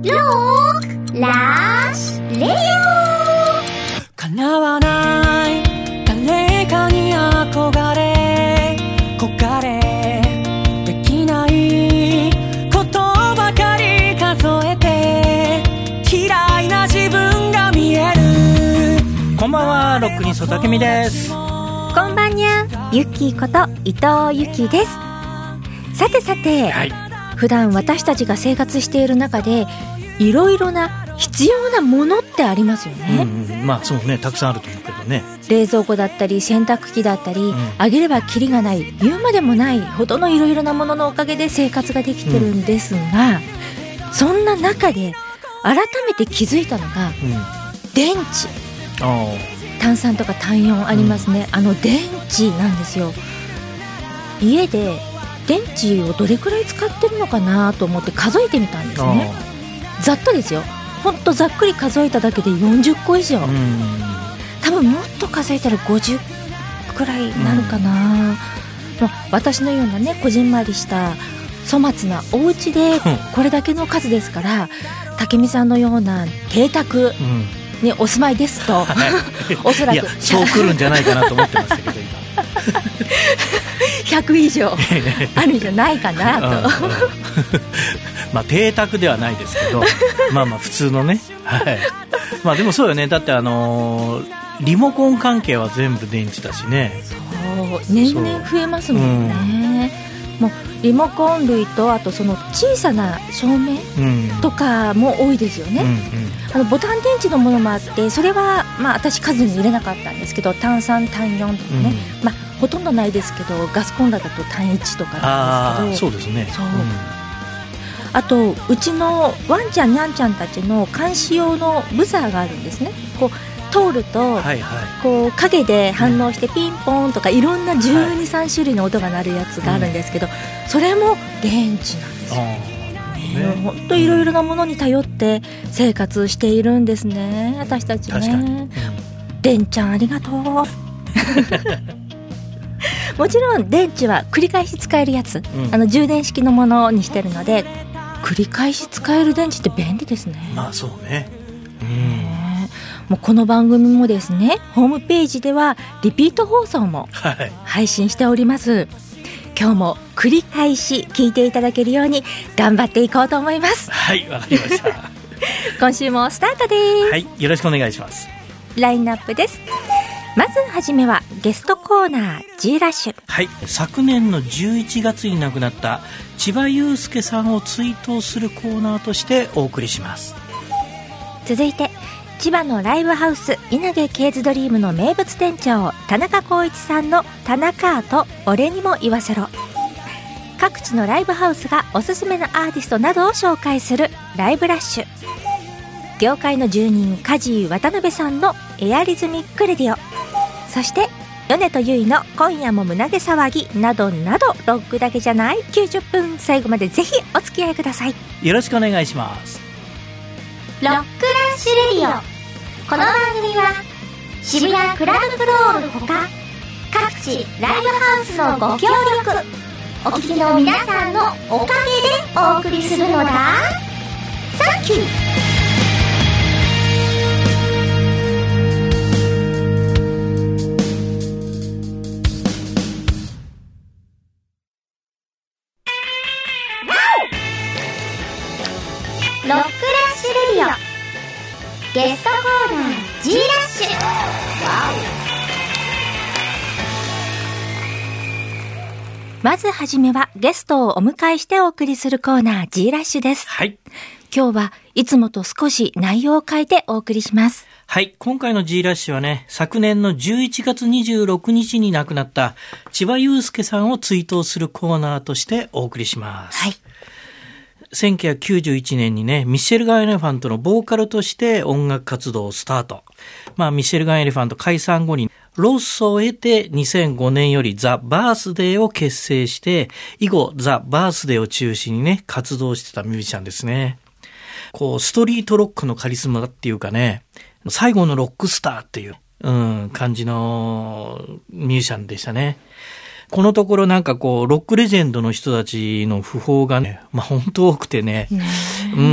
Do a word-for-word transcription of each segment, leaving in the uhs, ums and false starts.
ロックラッシュレディオ。 叶わない誰かに憧れ焦れできないことばかり数えて嫌いな自分が見える。こんばんは、ロックニストたけみです。 こんばんにゃ、ゆきこと伊藤ゆきです。さてさて、はい、普段私たちが生活している中でいろいろな必要なものってありますよね、 うんうん、まあそうね、たくさんあると思うけどね。冷蔵庫だったり洗濯機だったり、うん、あげればキリがない、言うまでもないほどのいろいろなもののおかげで生活ができてるんですが、うん、そんな中で改めて気づいたのが、うん、電池。炭酸とか単よんありますね、うん、あの電池なんですよ。家で電池をどれくらい使ってるのかなと思って数えてみたんですね。ざっとですよ、ほんとざっくり数えただけでよんじゅっこ以上、うん、多分もっと数えたらごじゅうくらいになるかな、うん、私のようなね、こじんまりした粗末なお家でこれだけの数ですから武美さんのような邸宅にお住まいですと、うん、おそらくいやそう来るんじゃないかなと思ってましたけど今ひゃく以上あるんじゃないかなとまあ邸宅ではないですけどまあまあ普通のね、はい、まあでもそうよね。だってあのー、リモコン関係は全部電池だしね。 そう年々増えますもんね、うん、もうリモコン類とあとその小さな照明とかも多いですよね、うんうん、あのボタン電池のものもあって、それはまあ私数に入れなかったんですけど、炭酸単よんとかね、うん、まあほとんどないですけどガスコンロだと単いちとかなんですけど、 そうですね。そう、うん、 あとうちのワンちゃんニャンちゃんたちの監視用のブザーがあるんですね。こう通ると、はいはい、こう影で反応してピンポンとかいろんなじゅうに、さん種類の音が鳴るやつがあるんですけど、うん、それも電池なんですよ。本当いろいろなものに頼って生活しているんですね、私たちね。確かに、うん、電ちゃんありがとうもちろん電池は繰り返し使えるやつ、うん、あの充電式のものにしてるので繰り返し使える電池って便利ですね。 まあそうね、うん、 もうこの番組もですね、ホームページではリピート放送も配信しております、はい。今日も繰り返し聞いていただけるように頑張っていこうと思います。 はい、わかりました今週もスタートです。 はい、よろしくお願いします。 ラインナップです。まずはじめはゲストコーナー G ラッシュ。 はい、昨年のじゅういちがつに亡くなった千葉雄介さんを追悼するコーナーとしてお送りします。 続いて千葉のライブハウス稲毛ケーズドリームの名物店長田中光一さんの田中アート俺にも言わせろ。各地のライブハウスがおすすめのアーティストなどを紹介するライブラッシュ。業界の住人梶井渡辺さんのエアリズミックレディオ。そして米とゆいの今夜も胸毛騒ぎなどなど、ロックだけじゃないきゅうじゅっぷん、最後までぜひお付き合いください。 よろしくお願いします。 ロックラッシュレディオ。この番組は渋谷クラブクロールほか各地ライブハウスのご協力、お聞きの皆さんのおかげでお送りするのだ。サンキュー。ロックラッシュレディオゲストコーナー G ラッシュ。 まずはじめはゲストをお迎えしてお送りするコーナー G ラッシュです。 はい。 今日はいつもと少し内容を変えてお送りします。 はい。今回の G ラッシュはね、昨年のじゅういちがつにじゅうろくにちに亡くなった千葉雄介さんを追悼するコーナーとしてお送りします。はい。せんきゅうひゃくきゅうじゅういちねんにね、ミッシェルガン・エレファントのボーカルとして音楽活動をスタート。まあ、ミッシェルガン・エレファント解散後にロスを得てにせんごねんよりザ・バースデーを結成して、以後ザ・バースデーを中心にね、活動してたミュージシャンですね。こう、ストリートロックのカリスマっていうかね、最後のロックスターっていう、うん、感じのミュージシャンでしたね。このところなんかこうロックレジェンドの人たちの訃報がね、まあ本当多くてね、 うん、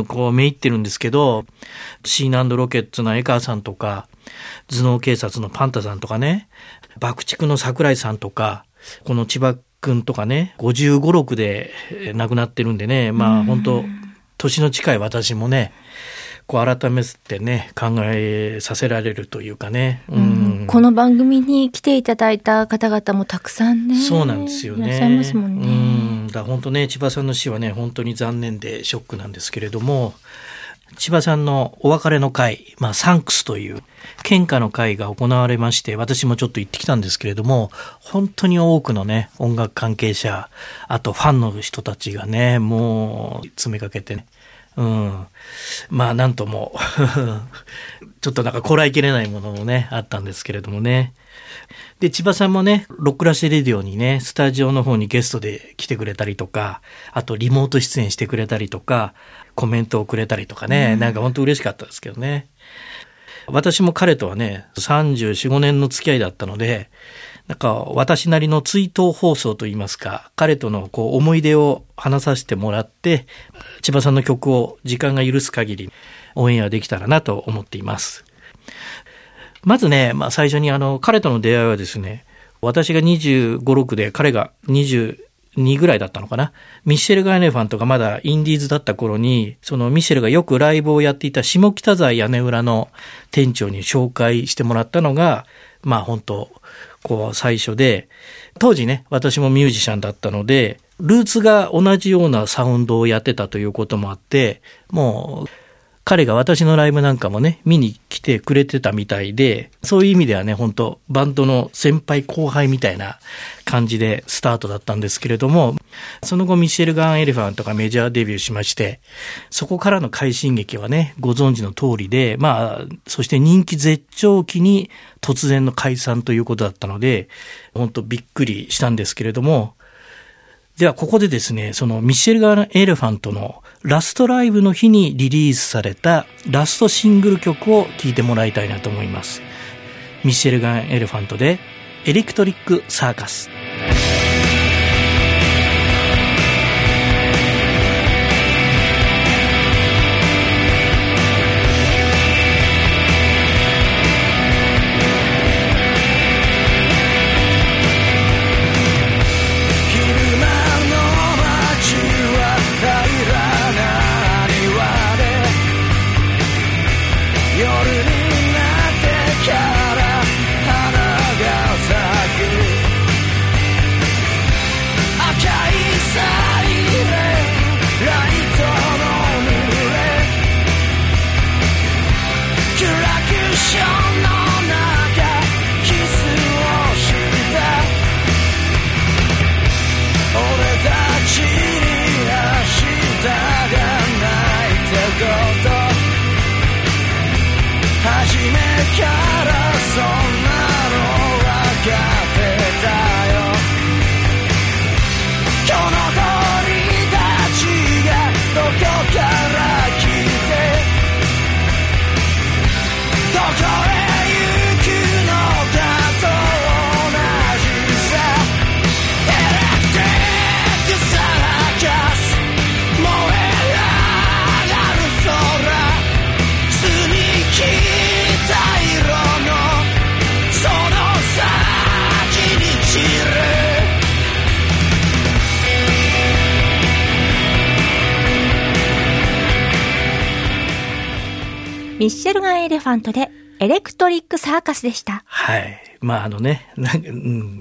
こう、めいってるんですけど、シーナンドロケッツの江川さんとか、頭脳警察のパンタさんとかね、爆竹の桜井さんとか、この千葉くんとかね、ごじゅうご、ろくで亡くなってるんでね、まあ本当年の近い私もね、こう改めてね、考えさせられるというかね、 うんうん、この番組に来ていただいた方々もたくさんね、 そうなんですよね。 いらっしゃいますもんね。 うん、だから本当ね、千葉さんの死はね、本当に残念でショックなんですけれども、千葉さんのお別れの会、まあサンクスという献花の会が行われまして、私もちょっと行ってきたんですけれども、本当に多くのね、音楽関係者、あとファンの人たちがね、もう詰めかけてね、うん、まあなんともちょっとなんかこらえきれないものもねあったんですけれどもね。で千葉さんもねロックラッシュレディオにねスタジオの方にゲストで来てくれたりとか、あとリモート出演してくれたりとか、コメントをくれたりとかね、うん、なんか本当嬉しかったですけどね。私も彼とはねさんじゅうよん、ごねんの付き合いだったので、なんか私なりの追悼放送といいますか、彼とのこう思い出を話させてもらって、千葉さんの曲を時間が許す限りオンエアできたらなと思っています。まずね、まあ最初にあの彼との出会いはですね、私がにじゅうご、ろくで彼がにじゅうにぐらいだったのかな。ミッシェル・ガン・エレファントがまだインディーズだった頃に、そのミッシェルがよくライブをやっていた下北沢屋根裏の店長に紹介してもらったのが、まあ本当こう最初で、当時ね私もミュージシャンだったのでルーツが同じようなサウンドをやってたということもあって、もう彼が私のライブなんかもね見に来てくれてたみたいで、そういう意味ではね本当バンドの先輩後輩みたいな感じでスタートだったんですけれども、その後ミッシェル・ガン・エレファントがメジャーデビューしまして、そこからの快進撃はねご存知の通りで、まあそして人気絶頂期に突然の解散ということだったので、本当びっくりしたんですけれども、ではここでですね、そのミッシェル・ガン・エレファントのラストライブの日にリリースされたラストシングル曲を聴いてもらいたいなと思います。ミッシェル・ガン・エレファントでエレクトリック・サーカス。 ミッシェル・ガン・エレファントでエレクトリック・サーカスでした。 はい。まああのね、なんか、うん、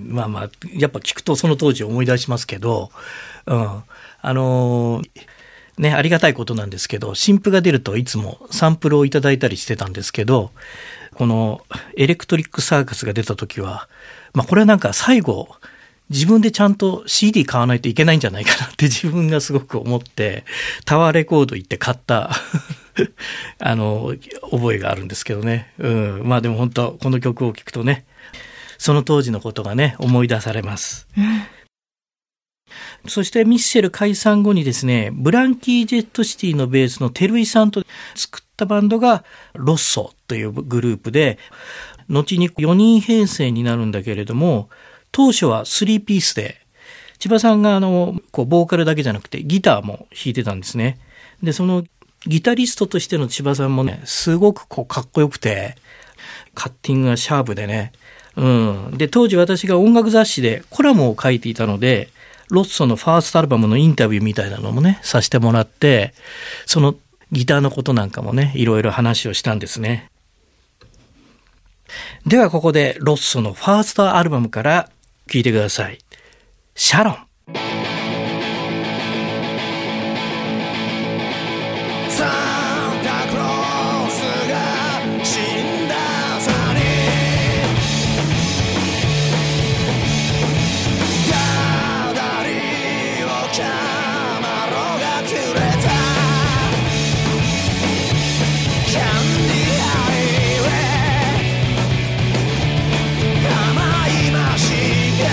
まあまあ、やっぱ聞くとその当時思い出しますけど、うん。あのー、ね、ありがたいことなんですけど、新譜が出るといつもサンプルをいただいたりしてたんですけど、このエレクトリック・サーカスが出た時は、まあこれはなんか最後、自分でちゃんと シーディー 買わないといけないんじゃないかなって自分がすごく思って、タワーレコード行って買ったあの覚えがあるんですけどね、うん、まあでも本当この曲を聴くとね、その当時のことがね思い出されます、うん、そしてミッシェル解散後にですね、ブランキー・ジェット・シティのベースの照井さんと作ったバンドがロッソというグループで、後によにん編成になるんだけれども、当初はスリーピースで、千葉さんがあのこうボーカルだけじゃなくてギターも弾いてたんですね。 で、そのギタリストとしての千葉さんもね、すごくこうかっこよくて、カッティングがシャープでね。うん。で、当時私が音楽雑誌でコラムを書いていたので、ロッソのファーストアルバムのインタビューみたいなのもね、させてもらって、そのギターのことなんかもね、いろいろ話をしたんですね。ではここでロッソのファーストアルバムから聴いてください。シャロン。サンタクロースが死んだ朝にダダリをキャマロがくれたキャンディーハイウェイ甘いマシが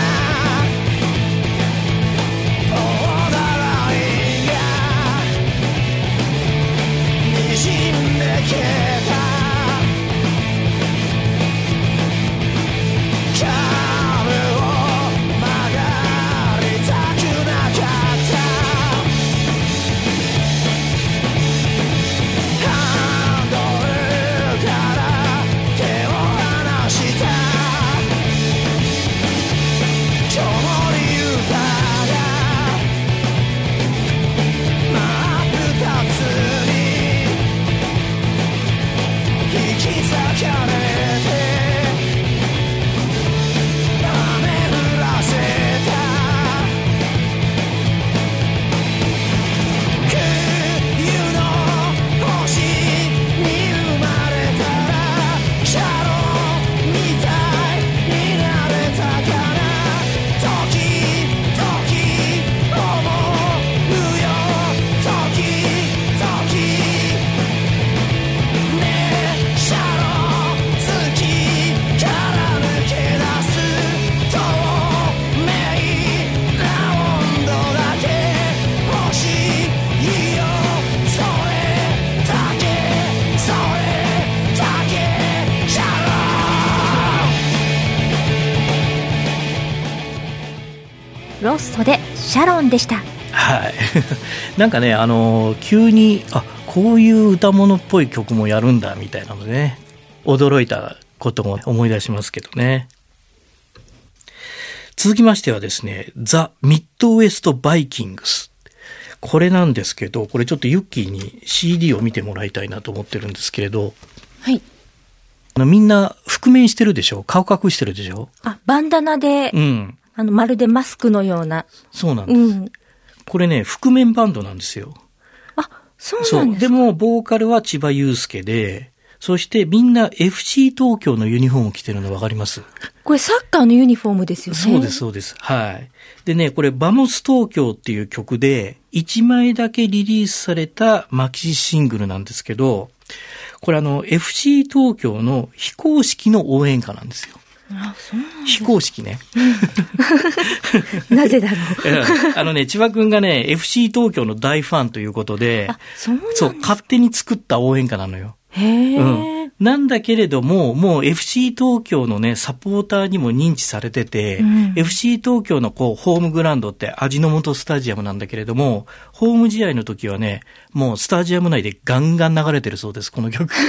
オーダーラインが滲んで消えたカーブを曲がりたくなかったハンドルから手を離した今日もリューターが真っ二つに引き裂かれて雨降らせた冬の星に生まれたらシャロンみたいになれたかな時々思うよ時々ねえシャロン月から抜け出す透明な温度だけ欲しいよそれだけそれだけシャロン。 ロッソでシャロンでした。 はい。なんかね、あの、急に、あ、こういう歌物っぽい曲もやるんだ、みたいなのでね、驚いたことも思い出しますけどね。続きましてはですね、ザ・ミッドウェスト・バイキングス。これなんですけど、これちょっとユッキーに シーディー を見てもらいたいなと思ってるんですけれど、 はい。 あのみんな覆面してるでしょ？顔隠してるでしょ？ あ、バンダナで、 うん。 あの、まるでマスクのような。 そうなんです。 うん。 これね、覆面バンドなんですよ。 あ、そうそう。 なんですか。 でも、ボーカルは千葉祐介で、そしてみんな エフシー 東京のユニフォーム着てるの分かります？ これサッカーのユニフォームですよね。 そうです、そうです。はい。でね、これ、バモス東京っていう曲で、いちまいだけリリースされたマキシシングルなんですけど、これあの、エフシー 東京の非公式の応援歌なんですよ。 あ、そうなんです非公式ね。 なぜだろう。 あのね、千葉くんがね、エフシー 東京の大ファンということで、 あ、そうなんですそう、勝手に作った応援歌なのよ。 へー。 うん。なんだけれども、もう エフシー 東京のね、サポーターにも認知されてて、うん、エフシー 東京のこう、ホームグラウンドって味の素スタジアムなんだけれども、ホーム試合の時はね、もうスタジアム内でガンガン流れてるそうです、この曲。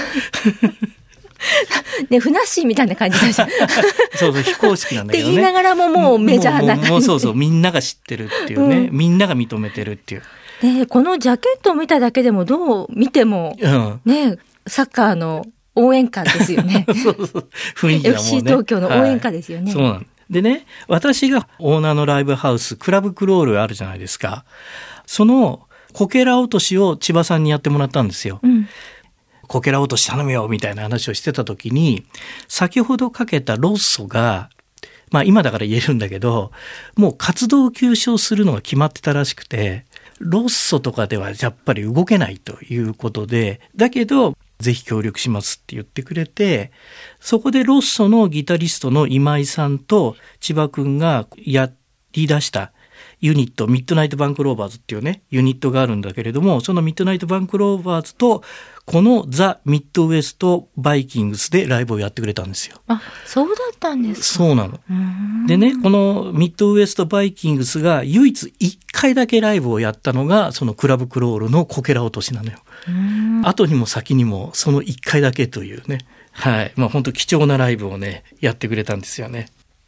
ね、ふなっしーみたいな感じだし。 そうそう、非公式なんだけどね。 って言いながらももうメジャーな感じ。 もう、もうそうそう、みんなが知ってるっていうね、うん、みんなが認めてるっていう。 で、このジャケットを見ただけでもどう見ても、うん、ね、サッカーの応援歌ですよね。 そうそう、雰囲気だもんね。 エフシー 東京の応援歌ですよね。 はい、そうなんでね、私がオーナーのライブハウス、クラブクロールあるじゃないですか。そのこけら落としを千葉さんにやってもらったんですよ。うん、こけら落とし頼むよみたいな話をしてた時に、先ほどかけたロッソが、まあ今だから言えるんだけど、もう活動休止をするのが決まってたらしくて、ロッソとかではやっぱり動けないということで、だけどぜひ協力しますって言ってくれて、そこでロッソのギタリストの今井さんと千葉くんがやり出したユニット、ミッドナイトバンクローバーズっていうね、ユニットがあるんだけれども、そのミッドナイトバンクローバーズと、このザ・ミッドウエスト・バイキングスでライブをやってくれたんですよ。 あ、そうだったんですか。 そうなの。でね、このミッドウエスト・バイキングスが唯一いっかいだけライブをやったのが、そのクラブクロールのこけら落としなのよ。後にも先にもそのいっかいだけというね。はい。まあ本当貴重なライブをね、やってくれたんですよね。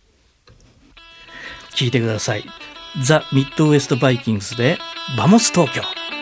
聞いてください。ザ・ミッドウエスト・バイキングスでバモス東京。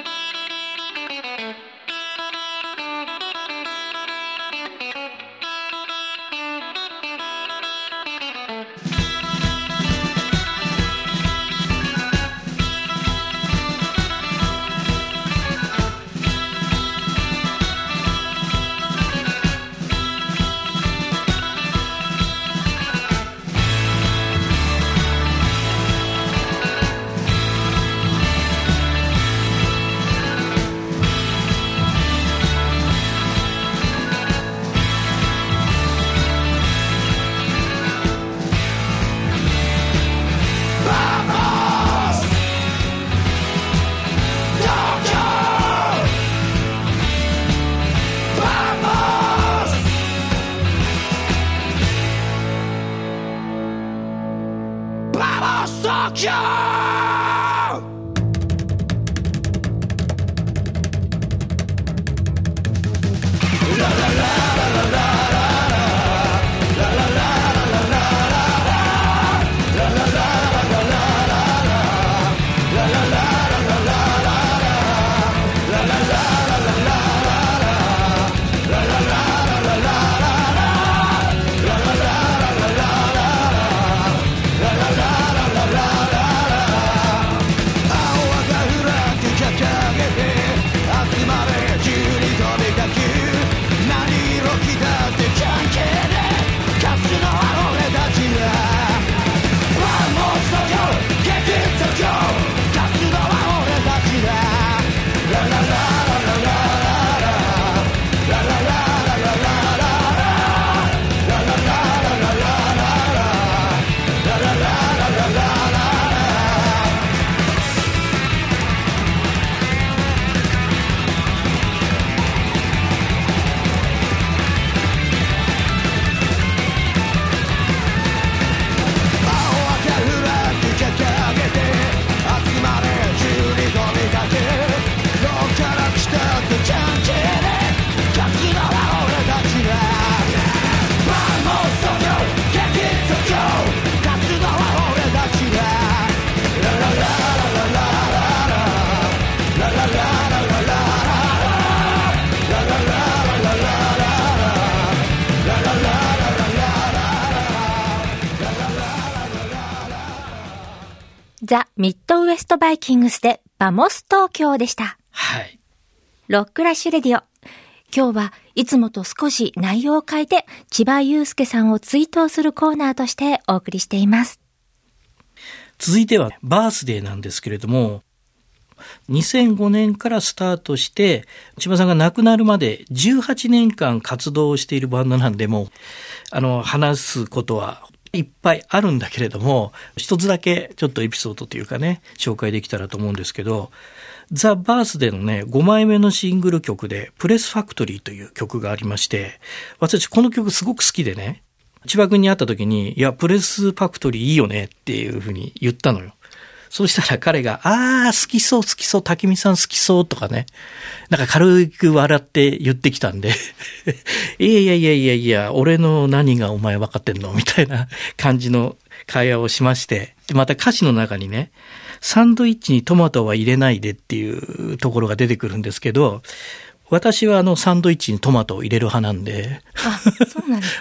ザ・ミッドウエストバイキングスでバモス東京でした。 はい。 ロックラッシュレディオ。今日はいつもと少し内容を変えて千葉祐介さんを追悼するコーナーとしてお送りしています。 続いてはバースデーなんですけれども、にせんごねんからスタートして千葉さんが亡くなるまでじゅうはちねんかん活動をしているバンドなんで、もうあの話すことはいっぱいあるんだけれども、一つだけちょっとエピソードというかね、紹介できたらと思うんですけど、ザ・バースデーのね、ごまいめのシングル曲でプレスファクトリーという曲がありまして、私この曲すごく好きでね、千葉君に会った時に、いや、プレスファクトリーいいよねっていうふうに言ったのよ。そうしたら彼が、あー、好きそう好きそう、竹見さん好きそうとかね、なんか軽く笑って言ってきたんで、いやいやいやいやいや、俺の何がお前分かってんのみたいな感じの会話をしまして、また歌詞の中にね、サンドイッチにトマトは入れないでっていうところが出てくるんですけど、私はあのサンドイッチにトマトを入れる派なんで。 あ、そうなんです、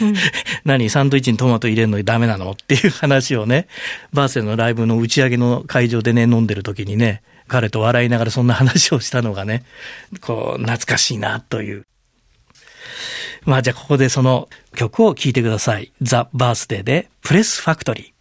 うん、何サンドイッチにトマト入れるのにダメなのっていう話をね、バースデーのライブの打ち上げの会場でね、飲んでる時にね、彼と笑いながらそんな話をしたのがね、こう懐かしいなという。まあじゃあここでその曲を聴いてください。ザ・バースデーでプレスファクトリー。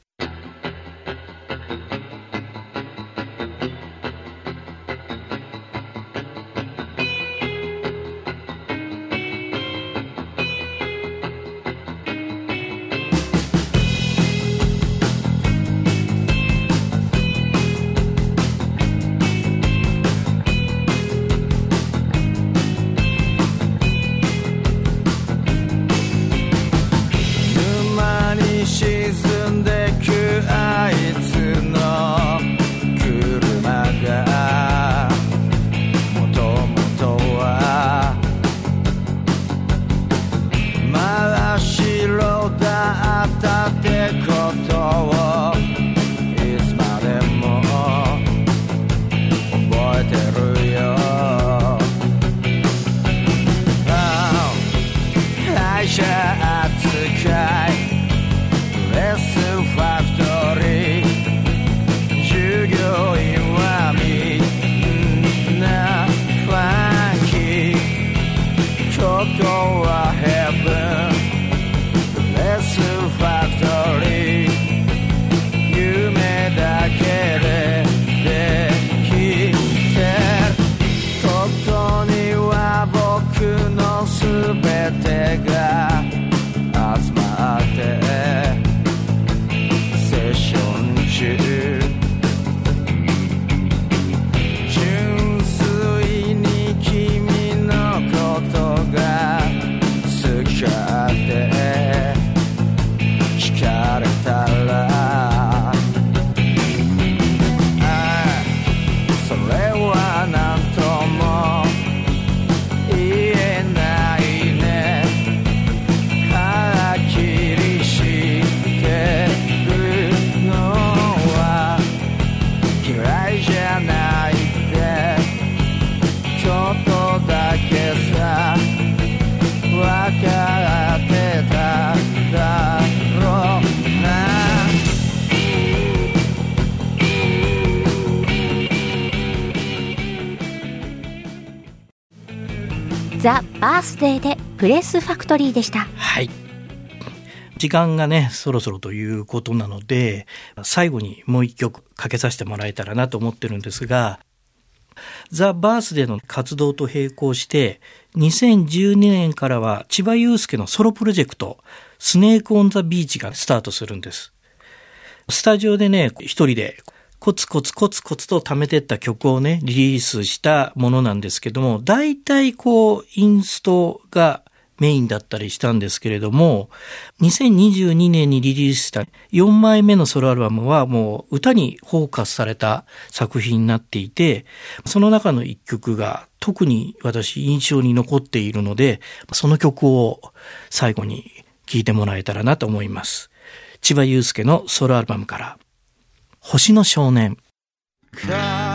ザ・バースデーでプレスファクトリーでした。 はい。時間がね、そろそろということなので、最後にもう一曲かけさせてもらえたらなと思ってるんですが、ザ・バースデーの活動と並行して、にせんじゅうにねんからは千葉雄介のソロプロジェクト、スネーク・オン・ザ・ビーチがスタートするんです。スタジオでね、一人でコツコツコツコツと貯めてった曲をね、リリースしたものなんですけども、大体こう、インストがメインだったりしたんですけれども、にせんにじゅうにねんにリリースしたよんまいめのソロアルバムはもう歌にフォーカスされた作品になっていて、その中の一曲が特に私印象に残っているので、その曲を最後に聴いてもらえたらなと思います。千葉雄介のソロアルバムから、星の少年。 影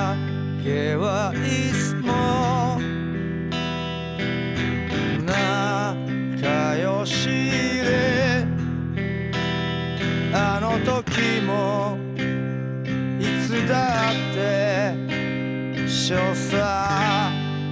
はいつも仲良しで、あの時もいつだって一緒さ。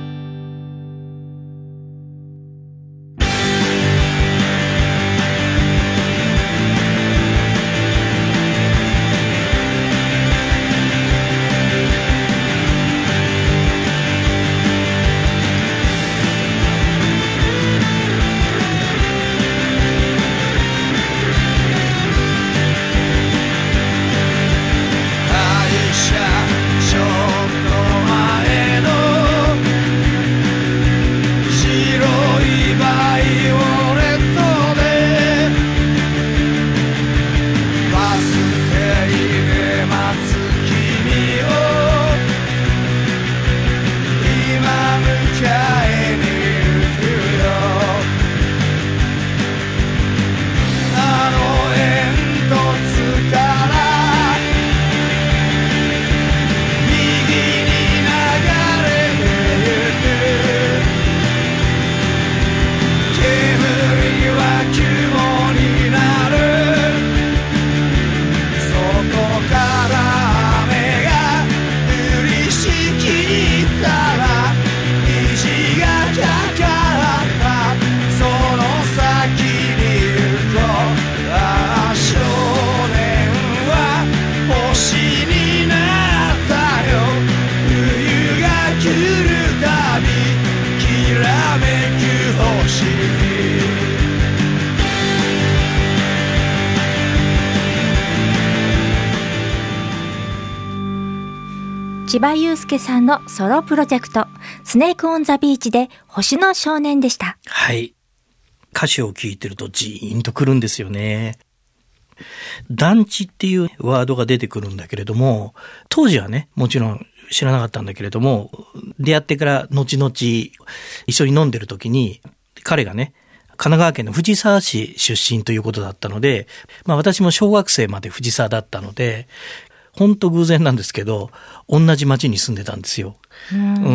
千葉雄介さんのソロプロジェクト、スネーク・オン・ザ・ビーチで星の少年でした。 はい。歌詞を聞いてるとジーンとくるんですよね。団地っていうワードが出てくるんだけれども、当時はね、もちろん知らなかったんだけれども、出会ってから後々一緒に飲んでる時に、彼がね、神奈川県の藤沢市出身ということだったので、まあ私も小学生まで藤沢だったので、本当偶然なんですけど、同じ町に住んでたんですよ。うん、うん。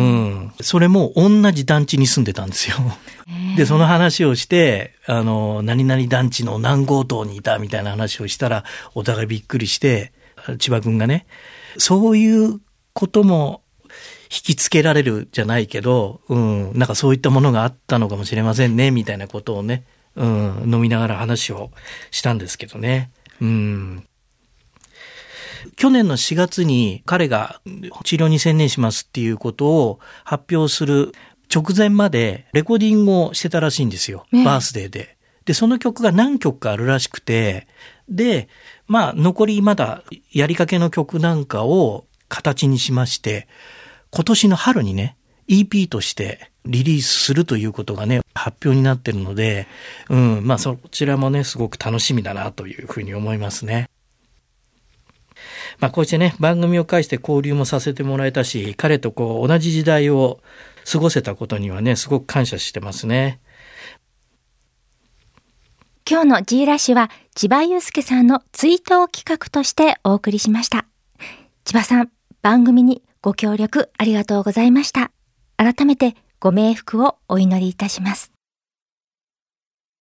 それも同じ団地に住んでたんですよ。で、その話をして、あの、何々団地の何号棟にいたみたいな話をしたら、お互いびっくりして、千葉くんがね、そういうことも引きつけられるじゃないけど、うん、なんかそういったものがあったのかもしれませんね、みたいなことをね、うん、飲みながら話をしたんですけどね。うん。去年のしがつに彼が治療に専念しますっていうことを発表する直前までレコーディングをしてたらしいんですよ。ね、バースデーで。で、その曲が何曲かあるらしくて、で、まあ残りまだやりかけの曲なんかを形にしまして、今年の春にね、イーピー としてリリースするということがね、発表になってるので、うん、まあそちらもね、すごく楽しみだなというふうに思いますね。まあこうしてね、番組を介して交流もさせてもらえたし、彼とこう同じ時代を過ごせたことにはね、すごく感謝してますね。 今日の G ラッシュは千葉雄介さんの追悼企画としてお送りしました。千葉さん、番組にご協力ありがとうございました。改めてご冥福をお祈りいたします。